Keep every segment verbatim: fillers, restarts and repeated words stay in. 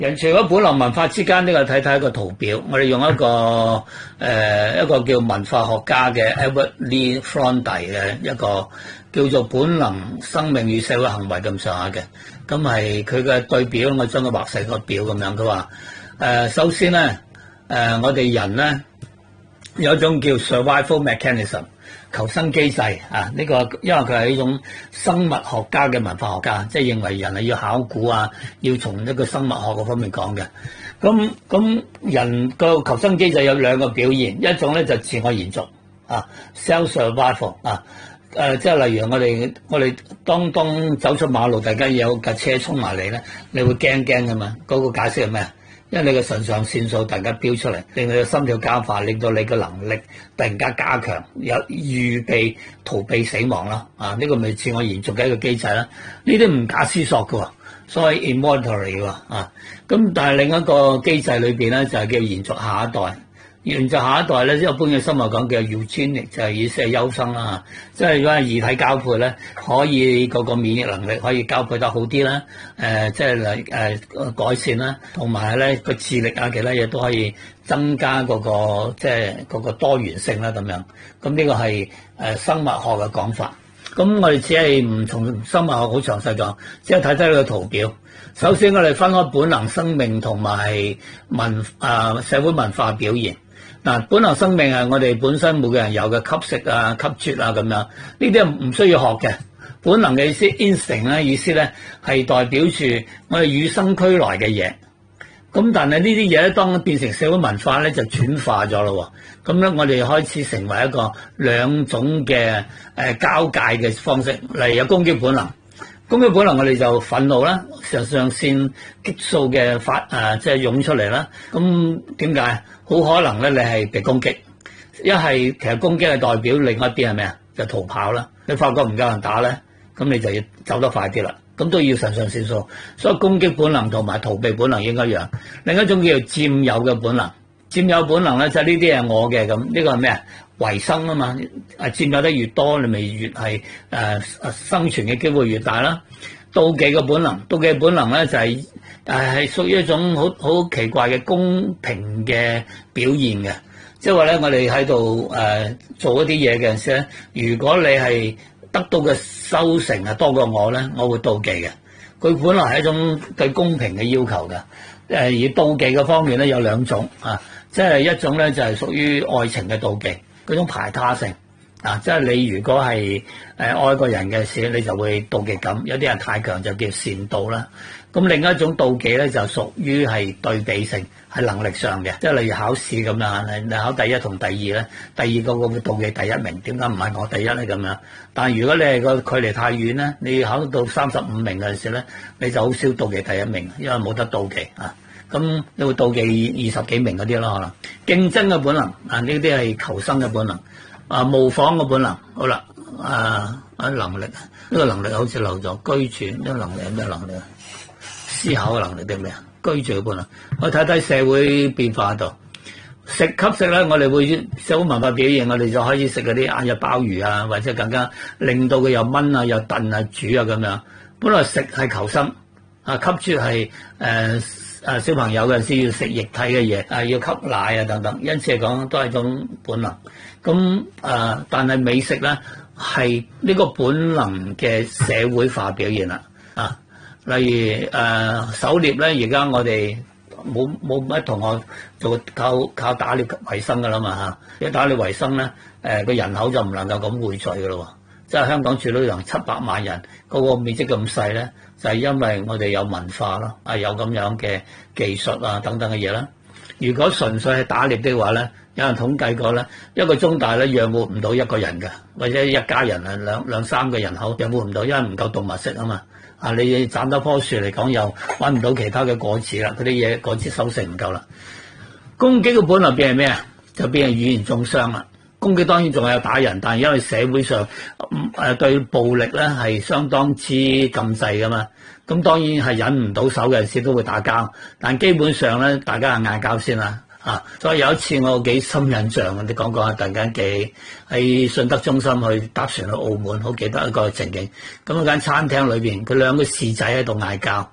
人除咗本能文化之間呢個睇睇一個圖表，我哋用一個誒、呃、一個叫文化學家嘅 Edward Lee Fronde 嘅一個叫做本能生命與社會行為咁上下嘅，咁係佢嘅對表，我將佢畫成個表咁樣。佢話誒首先咧誒、呃、我哋人咧有一種叫 survival mechanism。求生機制啊！呢、這個因為佢係一種生物學家嘅文化學家，即係認為人係要考古啊，要從一個生物學嗰方面講嘅。咁咁人個求生機制有兩個表現，一種咧就自我延續啊 ，self survival 啊，誒、呃、即係例如我哋我哋當當走出馬路，大家有架車衝埋嚟咧，你會驚驚㗎嘛？嗰、那個解釋係咩啊？因為你嘅腎上腺素突然間飆出嚟，令你嘅心跳加快，令到你嘅能力突然間加強，有預備逃避死亡啦。啊，呢、這個咪自我延續嘅一個機制啦。呢啲唔假思索嘅喎，所謂 immortality 喎。啊，咁但係另一個機制裏邊咧就係叫延續下一代。延續下一代咧，一般嘅生物講叫 eugenic，就係意思係優生啦。即係如果係異體交配咧，可以個個免疫能力可以交配得好啲啦。誒、呃，即係嚟誒改善啦，同埋咧個智力啊，其他嘢都可以增加嗰、那個即係嗰個多元性啦咁樣。咁呢個係誒生物學嘅講法。咁我哋只係唔從生物學好詳細講，只係睇睇呢個圖表。首先我哋分開本能生命同埋文啊社會文化表現。嗱，本能生命係我哋本身每個人有嘅吸食啊、吸啜啊咁樣，呢啲係唔需要學嘅。本能嘅意思 instinct 咧，意思咧係代表住我哋與生俱來嘅嘢。咁但係呢啲嘢咧，當變成社會文化咧，就轉化咗咯。咁咧，我哋開始成為一個兩種嘅誒交界嘅方式，例如有攻擊本能。攻擊本能我哋就憤怒啦，上上腺激素嘅發誒即係湧出嚟啦。咁點解？好可能咧，你係被攻擊。一係其實攻擊係代表另外一邊係咩啊？就逃跑啦。你發覺唔夠人打咧，咁你就要走得快啲啦。咁都要腎上腺素。所以攻擊本能同埋逃避本能應該一樣。另一種叫做佔有嘅本能。佔有本能咧就係呢啲係我嘅咁。呢個係咩啊？維生啊嘛。啊佔有得越多，你咪越係誒、呃、生存嘅機會越大啦。妒忌嘅本能，妒忌本能咧就係誒係屬於一種好好奇怪嘅公平嘅表現嘅，即係話咧我哋喺度誒做一啲嘢嘅陣時咧，如果你係得到嘅收成係多過我咧，我會妒忌嘅。佢本來係一種對公平嘅要求嘅，誒而妒忌嘅方面咧有兩種啊，即係一種咧就係屬於愛情嘅妒忌，嗰種排他性。啊，即係你如果係誒、呃、愛個人嘅時，你就會妒忌感。有啲人太強就叫善妒啦。咁另一種妒忌咧就屬於係對比性，係能力上嘅。即係例如考試咁樣，你考第一同第二咧，第二個會妒忌第一名，點解唔係我第一咧咁樣？但係如果你係個距離太遠咧，你考到三十五名嘅時咧，你就好少妒忌第一名，因為冇得妒忌啊。咁你會妒忌二十幾名嗰啲咯，可能競爭嘅本能啊，呢啲係求生嘅本能。啊，模仿嘅本能，好啦，啊，啊能力，呢、這個能力好似漏咗，居住呢、這個能力係咩能力啊？思考嘅能力定咩啊？居住嘅本能，我睇睇社會變化度，食吸食咧，我哋會社會文化表現，我哋就開始食嗰啲晏日鮑魚啊，或者更加令到佢又炆啊、又燉啊、煮啊咁樣。本來食係求生，啊吸住係誒誒小朋友嘅陣時要食液體嘅嘢，啊要吸奶啊等等，因此嚟講都係一種本能。咁誒、呃，但係美食咧係呢個本能嘅社會化表現啦，啊，例如誒、呃、狩獵咧，而家我哋冇冇乜同學做靠靠打獵為生噶啦嘛嚇，一打獵為生咧，誒、呃、個人口就唔能夠咁匯聚噶咯喎，即係香港住到成七百萬人，嗰、那個面積咁細咧，就係、是、因為我哋有文化咯，啊有咁樣嘅技術啊等等嘅嘢啦。如果純粹係打獵的話咧，有人統計過咧，一個中大咧養活唔到一個人嘅，或者一家人啊兩兩三個人口養活唔到，因為唔夠動物食啊嘛。啊，你斬多棵樹嚟講又揾唔到其他嘅果子啦，嗰啲嘢果子收成唔夠啦。攻擊嘅本能變係咩啊？就變係語言中傷啦。攻擊當然仲係有打人，但係因為社會上誒對暴力咧係相當之禁制噶嘛。咁當然係忍唔到手嘅時都會打交，但基本上咧大家係嗌交先啦，啊！所以有一次我幾深印象，你講講下，突然間記喺信德中心去搭船去澳門，好記得一個情景。咁嗰間餐廳裏邊，佢兩個侍仔喺度嗌交，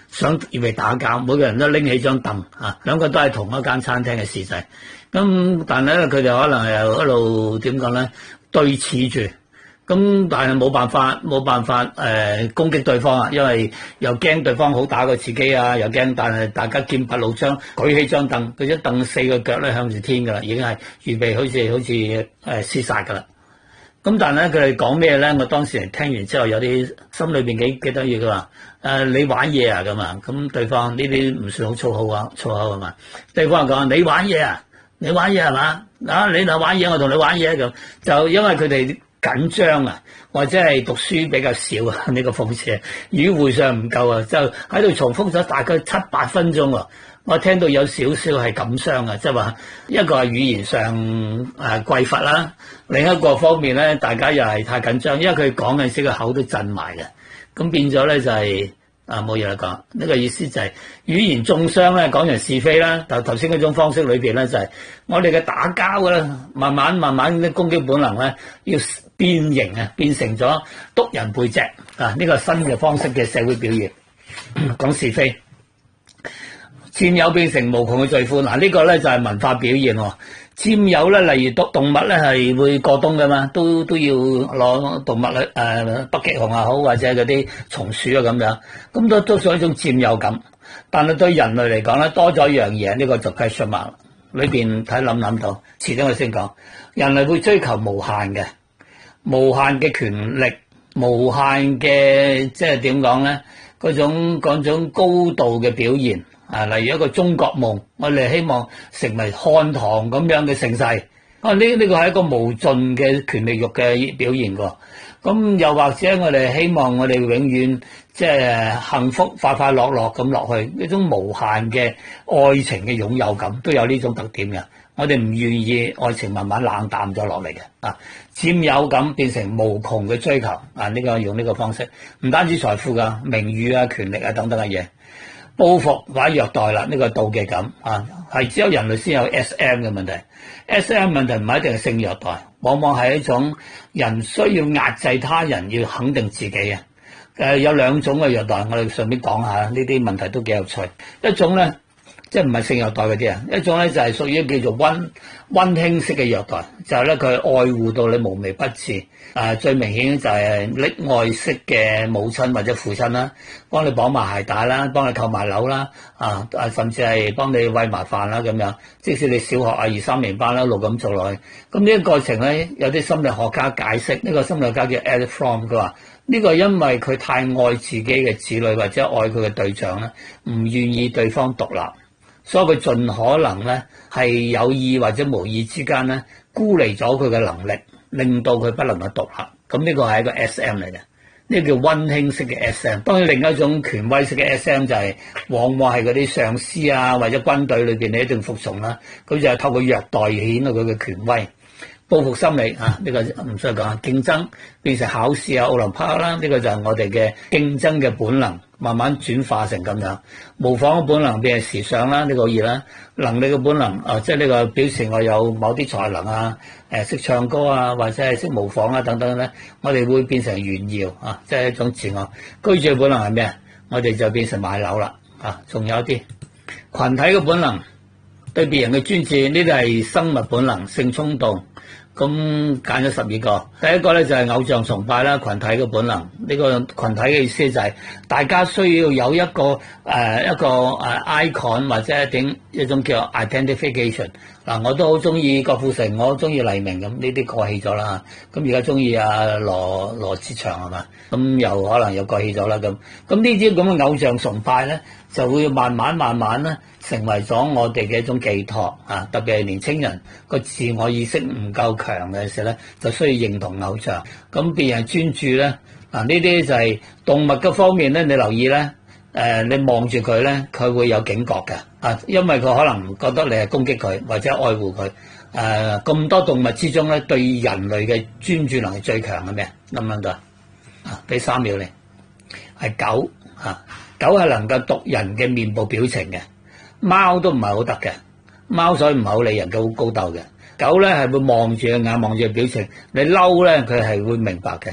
想預備打交，每個人都拎起張凳啊，兩個都係同一間餐廳嘅侍仔。咁但係咧，佢哋可能係一路點講咧，對峙住。咁但係冇辦法，冇辦法誒、呃、攻擊對方啊，因為又驚對方好打過自己啊，又驚，但係大家劍拔弩張，舉起張凳，佢張凳四個腳咧向住天㗎啦，已經係預備好似好似誒廝殺㗎啦。咁但係咧，佢哋講咩咧？我當時聽完之後有啲心裏邊幾幾得意，佢話誒你玩嘢啊咁啊，咁對方呢啲唔算好粗口啊，粗口啊嘛。對方講你玩嘢啊，你玩嘢係嘛？啊你就玩嘢，我同你玩嘢咁，就因為佢哋緊張啊，或者係讀書比較少啊，呢個諷刺語彙上唔夠啊，就喺度重複咗大概七八分鐘喎。我聽到有少少係感傷啊，即係話一個係語言上誒匱乏啦，另一個方面咧，大家又係太緊張，因為佢講嘅時個口都震埋嘅，咁變咗咧就係啊冇嘢啦講。呢個意思就係語言中傷咧，講人是非啦。頭頭先嗰種方式裏邊咧就係我哋嘅打交嘅啦，慢慢慢慢啲攻擊本能咧要變形啊，變成咗督人背脊啊！呢個新嘅方式嘅社會表現，講是非。佔有變成無窮嘅罪魁，嗱呢個咧就係文化表現喎。佔有咧，例如動動物咧係會過冬㗎嘛，都都要攞動物咧誒、呃、北極熊又好，或者嗰啲松鼠啊咁樣，咁都都屬於一種佔有感。但係對人類嚟講咧，多咗一樣嘢，呢、這個就係 question mark 裏邊睇諗諗到，遲啲我先講。人類會追求無限嘅、無限嘅權力、無限嘅即係點講咧？嗰種嗰種高度嘅表現。啊，例如一個中國夢，我哋希望成為漢唐咁樣嘅盛世。啊，呢呢個係一個無盡嘅權力欲嘅表現喎。咁又或者我哋希望我哋永遠即係幸福快快樂樂咁落去，呢種無限嘅愛情嘅擁有感都有呢種特點嘅。我哋唔願意愛情慢慢冷淡咗落嚟嘅。啊，佔有感變成無窮嘅追求。啊，呢個用呢個方式，唔單止財富㗎，名譽啊、權力啊等等嘅嘢。報復或者虐待啦，呢、這個妒忌感啊，係只有人類先有 S M 嘅問題。S M 問題唔係一定係性虐待，往往係一種人需要壓制他人，要肯定自己啊。誒、呃，有兩種嘅虐待，我哋順便講下，呢啲問題都幾有趣。一種咧，即係唔係性虐待嗰啲啊，一種咧就係屬於叫做溫溫馨式嘅虐待，就係咧佢愛護到你無微不至。啊，最明顯就係溺愛式嘅母親或者父親啦，幫你綁埋鞋帶啦，幫你扣埋樓啦，啊啊，甚至係幫你餵埋飯啦咁樣。即使你小學啊二三年班啦，一路咁做落去，咁呢個過程咧，有啲心理學家解釋，呢、這個心理學家叫 Eric Fromm，佢話呢個因為佢太愛自己嘅子女或者愛佢嘅對象咧，唔願意對方獨立，所以佢盡可能咧係有意或者無意之間咧孤離咗佢嘅能力。令到佢不能夠獨立，咁呢個係一個 S M 嚟嘅，呢個叫溫馨式嘅 S M。當然另一種權威式嘅 S M 就係、是、往往係嗰啲上司啊或者軍隊裏邊你一定服從啦，佢就係透過虐待顯到佢嘅權威。報復心理啊，呢、這個唔需要講。競爭變成考試啊、奧林匹克啦，呢、這個就係我哋嘅競爭嘅本能，慢慢轉化成咁樣。模仿嘅本能變成時尚啦，呢、這個易啦。能力嘅本能啊，即係呢個表示我有某啲才能啊，誒、呃、識唱歌啊，或者係識模仿啊等等咧，我哋會變成炫耀啊，即係一種自我。居住嘅本能係咩啊？我哋就變成買樓啦啊，仲有啲群體嘅本能，對別人嘅專注，呢啲係生物本能，性衝動。咁揀咗十二個，第一個咧就係偶像崇拜啦，群體嘅本能。呢個群體嘅意思就係大家需要有一個誒、呃、一個誒 icon 或者一點一種叫 identification。嗱，我都好中意郭富城，我中意黎明，咁呢啲過氣咗啦。咁而家中意阿羅羅志祥係嘛？咁又可能又過氣咗啦。咁咁呢啲咁嘅偶像崇拜咧，就會慢慢慢慢咧成為咗我哋嘅一種寄託啊！特別係年青人個自我意識唔夠強嘅時候咧，就需要認同偶像。咁別人專注咧，嗱呢啲就係動物嘅方面咧，你留意咧，誒、呃、你望住佢咧，佢會有警覺嘅啊，因為佢可能覺得你係攻擊佢或者愛護佢。誒、呃、咁多動物之中咧，對人類嘅專注能力最強嘅咩？諗唔諗到啊？俾三秒你，係狗啊！狗係能夠讀人嘅面部表情嘅，貓都唔係好得嘅，貓所以唔係好理人嘅，好高竇嘅。狗咧係會望住個眼，望住個表情，你嬲咧佢係會明白嘅。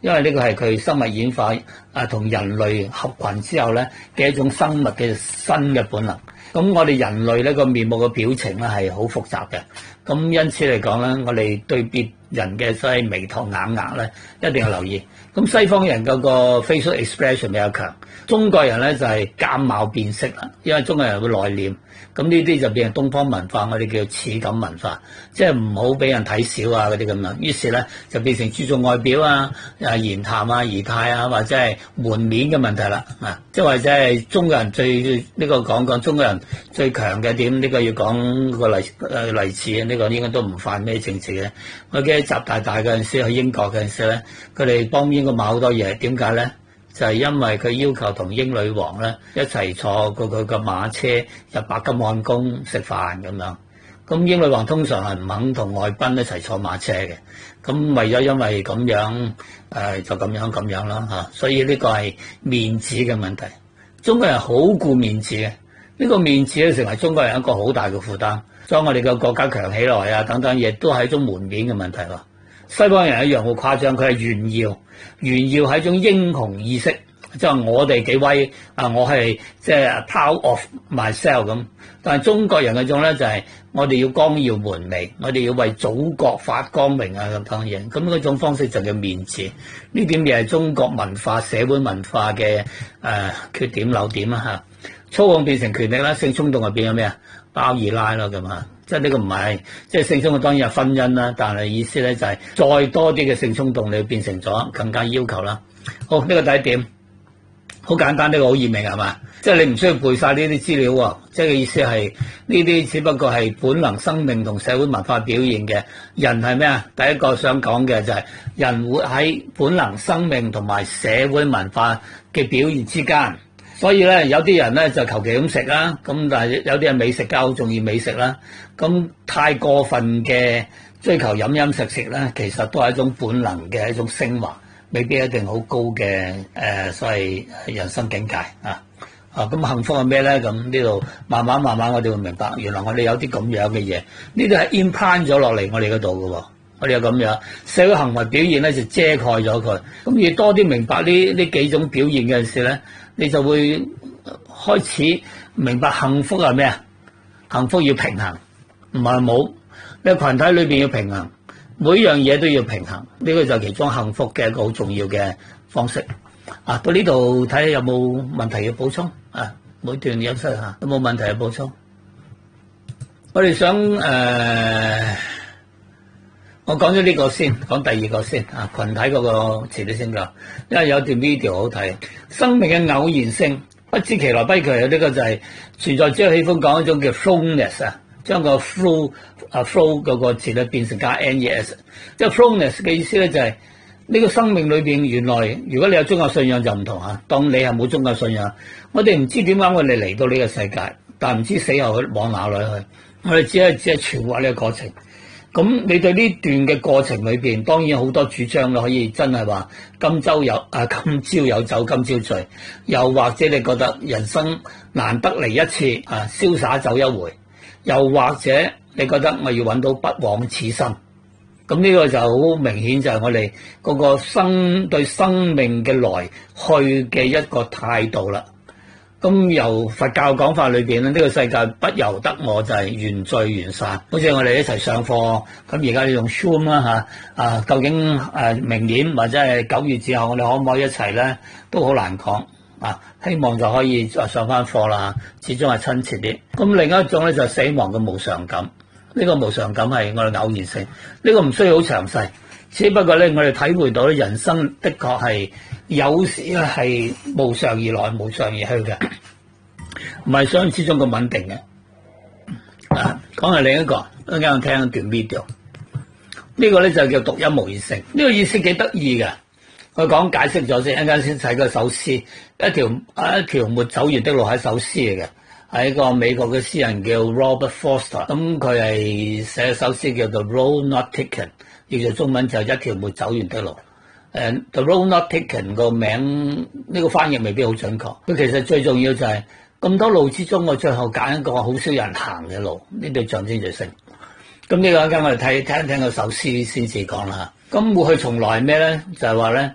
因為呢個係佢生物演化啊同人類合群之後咧嘅一種生物嘅新嘅本能。咁我哋人類呢個面目嘅表情咧係好複雜嘅，咁因此嚟講咧，我哋對別人嘅所謂眉頭眼額咧一定要留意。咁西方人嗰個 facial expression 比較強，中國人咧就係鑑貌辨色啦，因為中國人會內斂。咁呢啲就變成東方文化，我哋叫似感文化，即係唔好俾人睇小啊嗰啲咁樣。於是咧就變成注重外表啊、啊言談啊、儀態啊，或者係門面嘅問題啦。啊，即係或者係中國人最呢、這個講講中國人最強嘅點，呢、這個要講個例誒例子啊，呢、這個應該都唔犯咩政治嘅。我記得習大大嗰陣時去英國嗰陣時咧，佢哋幫英國買好多嘢，點解咧？就係因為佢要求同英女王咧一齊坐過佢個馬車入白金漢宮食飯咁樣。咁英女王通常係唔肯同外賓一齊坐馬車嘅。咁為咗因為咁樣誒、呃、就咁樣咁樣啦嚇。所以呢個係面子嘅問題。中國人好顧面子嘅，呢、呢個面子咧成為中國人一個好大嘅負擔。將我哋嘅國家強起來啊等等嘢都係一種門面嘅問題咯。西方人一樣好誇張，佢係炫耀，炫耀係一種英雄意識，即係我哋幾威啊！我係即係 proud of myself 咁。但係中國人嗰種咧就係我哋要光耀門楣，我哋要為祖國發光明啊咁等嘢。咁嗰種方式就叫面子。呢點亦係中國文化、社會文化嘅誒、呃、缺點漏點啊嚇。操控變成權力啦，性衝動係變咗咩啊？包二奶咯咁啊！即係呢個唔係，即係性衝動當然係婚姻啦，但係意思咧就係再多啲嘅性衝動，你變成咗更加要求啦。好，呢個第一點，好簡單，呢個好易明係嘛？即係你唔需要背晒呢啲資料喎，即係嘅意思係呢啲只不過係本能、生命同社會文化表現嘅。人係咩啊？第一個想講嘅就係人活喺本能、生命同埋社會文化嘅表現之間。所以咧，有啲人咧就求其咁食啦，咁但係有啲人美食家好中意美食啦，咁太過分嘅追求飲飲食食咧，其實都係一種本能嘅一種升華，未必一定好高嘅誒、呃，所謂人生境界啊！啊，咁幸福係咩咧？咁呢度慢慢慢慢我哋會明白，原來我哋有啲咁樣嘅嘢，呢啲係 implant 咗落嚟我哋嗰度嘅喎。我哋有咁樣社會行為表現咧，就遮蓋咗佢。咁越多啲明白呢呢幾種表現嘅陣時咧，你就會開始明白幸福係咩啊？幸福要平衡，唔係冇。你羣體裏邊要平衡，每樣嘢都要平衡。呢個就係其中幸福嘅一個好重要嘅方式。啊，到呢度睇下有冇問題要補充啊？每段休息下，有冇問題要補充？我哋想誒。呃我講咗呢個先，講第二個先啊，群體嗰個遲啲先講，因為有段 video 好睇，生命嘅偶然性不知其來不其去，呢個就係存在者喜歡講一種叫 flowness 啊，將個 flow 啊 flow 嗰個字咧變成加 nes， 即係 flowness 嘅意思咧就係呢個生命裏邊原來如果你有宗教信仰就唔同啊，當你係冇宗教信仰，我哋唔知點解我哋嚟到呢個世界，但唔知死後去往哪裏去，我哋只係只係存活呢個過程。咁你對呢段嘅過程裏邊，當然好多主張啦，可以真係話今朝有啊，今朝有酒今朝醉，又或者你覺得人生難得嚟一次啊，瀟灑走一回，又或者你覺得我要揾到不枉此生，咁呢個就好明顯就係我哋嗰個生對生命嘅來去嘅一個態度啦。咁由佛教講法裏邊咧，呢個世界不由得我就係緣聚緣散。好似我哋一齊上課，咁而家你用 Zoom 啦嚇，啊究竟誒明年或者係九月之後，我哋可唔可以一齊咧？都好難講啊！希望就可以再上翻課啦，始終係親切啲。咁另一種咧就係死亡嘅無常感，呢個無常感係我哋偶然性，呢個唔需要好詳細，只不過咧我哋體會到咧人生的確係。有時咧係無常而來，無常而去嘅，唔係想像之中咁穩定嘅。啊，講係另一個，一陣間我聽一段 video。呢個咧就叫獨一無二性。呢個意思幾得意嘅。佢講解釋咗先，一陣間先睇個首詩，一條一條沒走完的路係首詩嚟嘅，係一個美國嘅詩人叫 Robert Forster。咁佢係寫首詩叫做 The Road Not Taken， 譯做中文就係一條沒走完的路。誒 The Road Not Taken 個名呢個翻譯未必好準確，佢其實最重要就係咁多路之中，我最後揀一個好少人行嘅路，呢對象徵住性。咁呢個一陣間我哋睇聽一聽個首詩先至講啦。咁過去從來咩咧？就係話咧，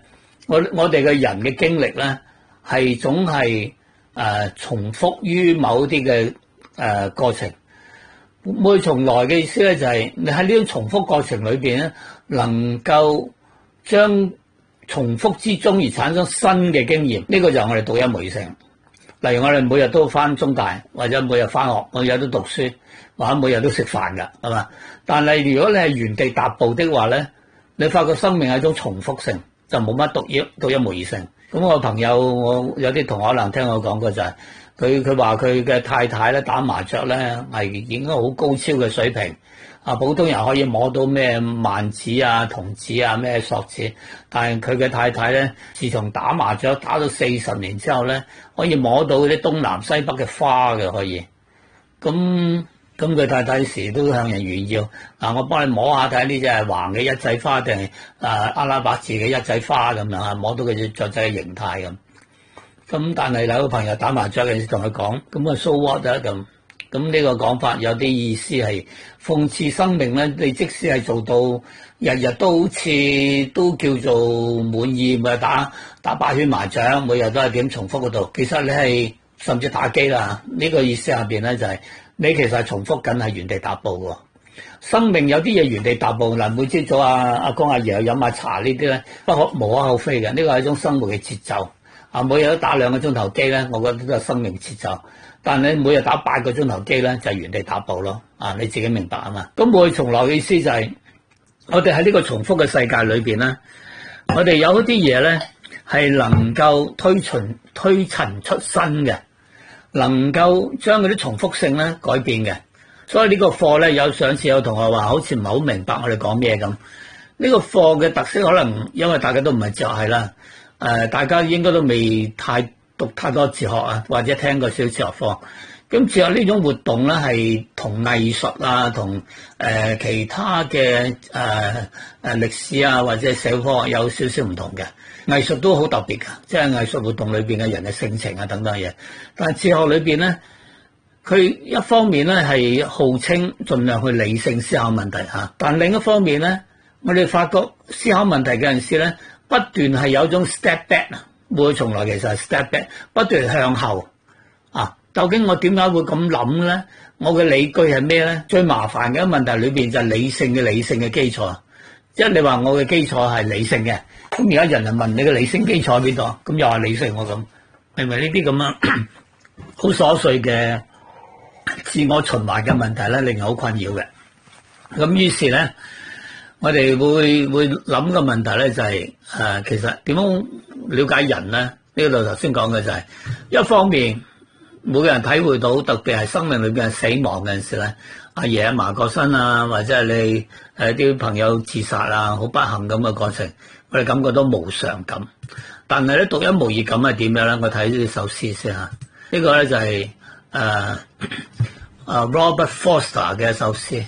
我我哋嘅人嘅經歷咧，係總係誒、呃、重複於某啲嘅誒過程。會重來嘅意思咧，就係你喺呢種重複過程裏邊咧，能夠將重複之中而產生新嘅經驗，呢、這個就係我哋獨一無二性。例如我哋每日都返中大，或者每日返學，每日都讀書，或者每日都食飯㗎，係嘛？但係如果你係原地踏步的話咧，你發覺生命係一種重複性，就冇乜獨一獨一無二性。咁我朋友，我有啲同學可能聽我講過就係、是。佢佢話佢嘅太太咧打麻雀咧係已經好高超嘅水平，啊普通人可以摸到咩萬子啊、童子啊、咩索子，但係佢嘅太太咧，自從打麻雀打到四十年之後咧，可以摸到嗰啲東南西北嘅花嘅可以。咁咁佢太太時都向人炫耀，嗱我幫你摸下睇下呢隻係橫嘅一仔花定係啊阿拉伯字嘅一仔花咁樣啊，摸到佢隻雀仔嘅形態咁。咁但係有個朋友打麻雀嘅時同佢講，咁啊 so what 啊咁，咁呢個講法有啲意思係諷刺生命咧。你即使係做到日日都好似都叫做滿意，咪打打八圈麻雀，每日都係點重複嗰度。其實你係甚至打機啦，呢個意思下邊咧就係你其實係重複緊係原地踏步喎。生命有啲嘢原地踏步嗱，每朝早阿阿公阿爺飲下茶呢啲咧，不可無可厚非嘅，呢個係一種生活嘅節奏。啊！每日都打兩個鐘頭機咧，我覺得都係生命節奏。但係你每日打八個鐘頭機咧，就係原地踏步咯。啊，你自己明白啊嘛？咁我從來嘅意思就係、是，我哋喺呢個重複嘅世界裏邊咧，我哋有一啲嘢咧係能夠推陳推陳出新嘅，能夠將嗰啲重複性咧改變嘅。所以呢個課咧，有上次有同學話，好似唔係好明白我哋講咩咁。呢、這個課嘅特色可能因為大家都唔係哲學系啦。誒、呃，大家應該都未太讀太多哲學啊，或者聽過少哲學課。咁哲學呢種活動咧，係同藝術啊，同誒、呃、其他嘅誒誒歷史啊，或者社會科學有少少唔同嘅。藝術都好特別㗎，即係藝術活動裏邊嘅人嘅性情啊等等嘢。但係哲學裏邊咧，佢一方面咧係號稱盡量去理性思考問題嚇，但另一方面咧，我哋發覺思考問題嘅陣時咧，不斷係有一種 step back 啊，會從來其實係 step back，不斷向後啊。究竟我點解會咁諗咧？我嘅理據係咩咧？最麻煩嘅問題裏邊就係理性嘅理性嘅基礎。即係你話我嘅基礎係理性嘅，咁而家人人問你嘅理性基礎喺邊度？咁又話理性我咁，明唔明呢啲咁樣好瑣碎嘅自我循環嘅問題咧，令人好困擾嘅。咁於是咧，我哋會會諗嘅問題咧就係、是、誒、呃，其實點樣了解人咧？呢度頭先講嘅就係、是、一方面，每個人體會到，特別係生命裏邊係死亡嘅陣時咧，阿爺阿嫲過身啊，或者係你誒啲、呃、朋友自殺啊，好不幸咁嘅過程，我哋感覺到無常感。但係咧，獨一無二感係點樣咧？我睇呢首詩先嚇，呢、這個咧就係誒誒 Robert Foster 嘅一首詩。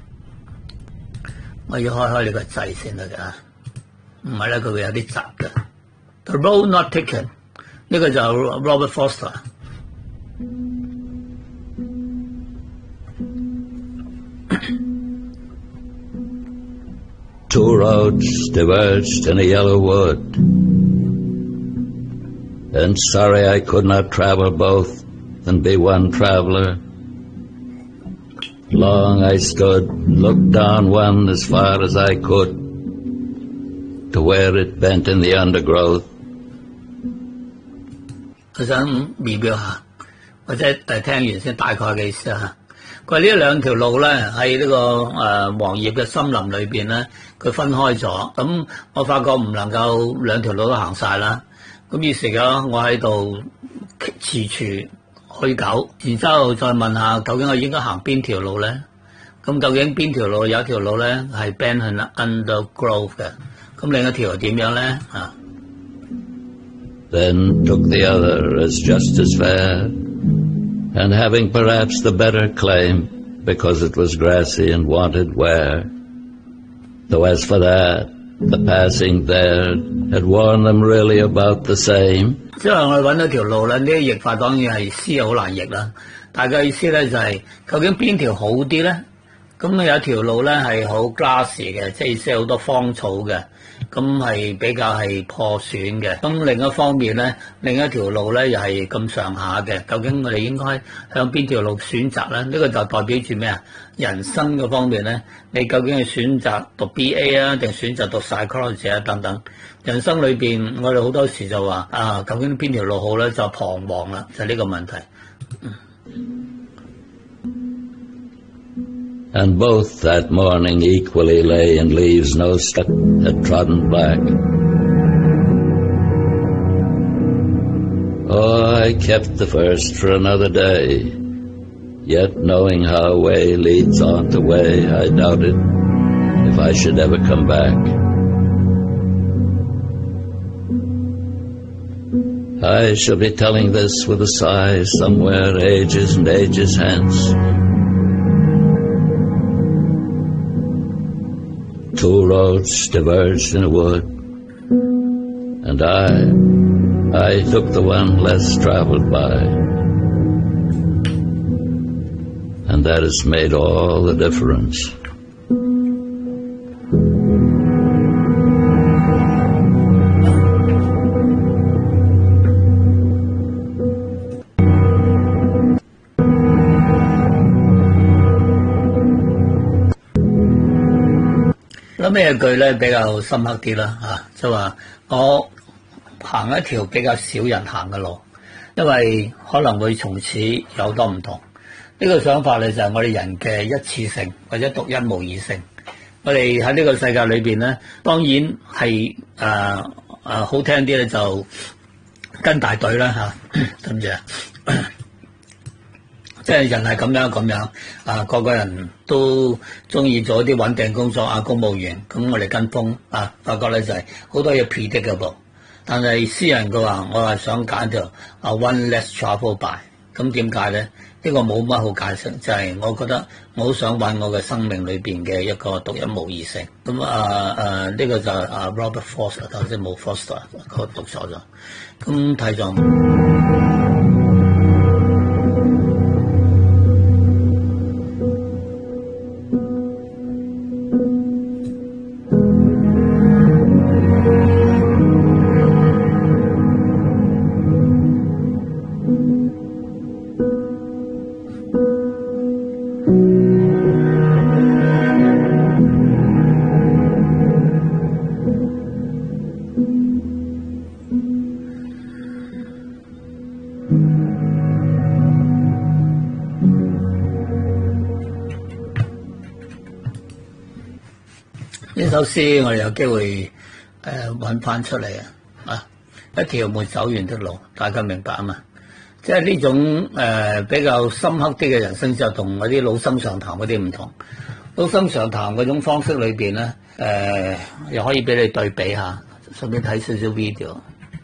我要開開呢個掣先得㗎，唔係咧佢會有啲窒嘅。The road not taken， 呢個就 Robert Foster。 Two roads diverged in a yellow wood, and sorry I could not travel both and be one traveler. Long I stood, looked down one as far as I could, to where it bent in the undergrowth. 我想描描下，或者誒聽完先大概嘅意思嚇。佢話呢兩條路咧喺呢個誒黃葉嘅森林裏邊咧，佢分開咗。咁我發覺唔能夠兩條路都行晒啦。咁於是嘅我喺度踟躕許久，然之後再問下究竟我應該行邊條路咧？咁究竟邊條路有一條路咧係 bend in undergrowth 嘅？咁另一條係點樣咧？啊 Then took the other as just as fair, and having perhaps the better claim, because it was grassy and wanted wear. Though as for that, the passing there had worn them really about the same. 即係我哋揾到條路咧，呢啲譯法當然係詩好難譯啦。大概意思咧就係、是、究竟邊條好啲咧？ 咁有一條路咧係好 grassy 嘅，即係意思係好多荒草嘅，咁係比較係破損嘅。咁另一方面咧，另一條路咧又係咁上下嘅。究竟我哋應該向邊條路選擇咧？呢個就代表住咩啊？人生嘅方面咧，你究竟係選擇讀 B A 啊，定選擇讀 psychology 啊等等。人生裏邊，我哋好多時就話啊，究竟邊條路好咧？就彷徨啦，就係呢個問題。嗯 And both that morning equally lay in leaves no step had trodden black. Oh, I kept the first for another day, yet knowing how way leads on to way, I doubted if I should ever come back. I shall be telling this with a sigh somewhere ages and ages hence. Two roads diverged in a wood, and I, I took the one less traveled by, and that has made all the difference. 咁咩句咧比較深刻啲啦嚇，就話我行一條比較少人行嘅路，因為可能會從此有多唔同。呢、這個想法咧就係我哋人嘅一次性或者獨一無二性。我哋喺呢個世界裏邊咧，當然係誒誒好聽啲咧就跟大隊啦嚇，對唔住啊。即係人係咁樣咁樣啊，個個人都中意做一啲穩定工作啊，公務員咁我哋跟風啊，發覺咧就係好多嘢 predictable。但係私人嘅話，我係想揀條啊 one less travel by。咁點解咧？呢個冇乜好解釋，就係我覺得我好想揾我嘅生命裏邊嘅一個獨一無二性。咁啊啊呢個就係啊 Robert Foster 頭先冇 Foster 佢讀錯咗。咁睇咗。呢首詩我哋有機會誒揾翻出嚟啊！啊，一條沒走完的路，大家明白啊嘛？即係呢種誒、呃、比較深刻啲嘅人生就同嗰啲老生常談嗰啲唔同。老生常談嗰種方式裏邊咧，誒、呃、又可以俾你對比下，順便睇少少 video。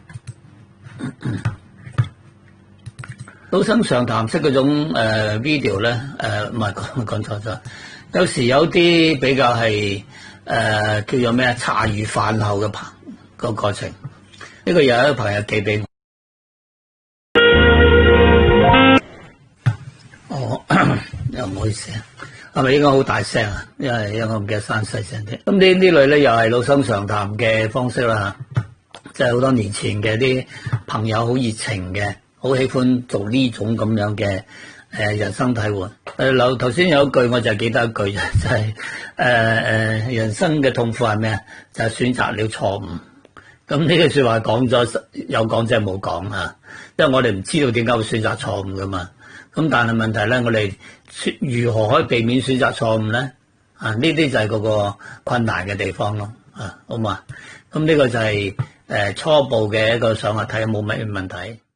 老生常談式嗰種誒、呃、video 咧，誒唔係講講錯咗，有時有啲比較係。誒、呃、叫做咩啊？茶餘飯後嘅朋個過程，呢、這個有一個朋友寄俾我。哦，又唔好意思啊，係咪應該好大聲啊？因為因為我唔記得刪細聲啲。咁呢呢類咧又係老生常談嘅方式啦，即係好多年前嘅啲朋友好熱情嘅，好喜歡做呢種咁樣嘅。誒人生體會，誒劉頭先有一句我就記得一句就係誒誒人生嘅痛苦係咩啊？就係、是、選擇了錯誤。咁呢句説話講咗有講即係冇講啊，因為我哋唔知道點解會選擇錯誤噶嘛。咁但係問題咧，我哋如何可以避免選擇錯誤咧？啊，呢啲就係嗰個困難嘅地方咯。啊，好嘛？咁呢個就係、是、誒、呃、初步嘅一個想法，睇下冇乜問題。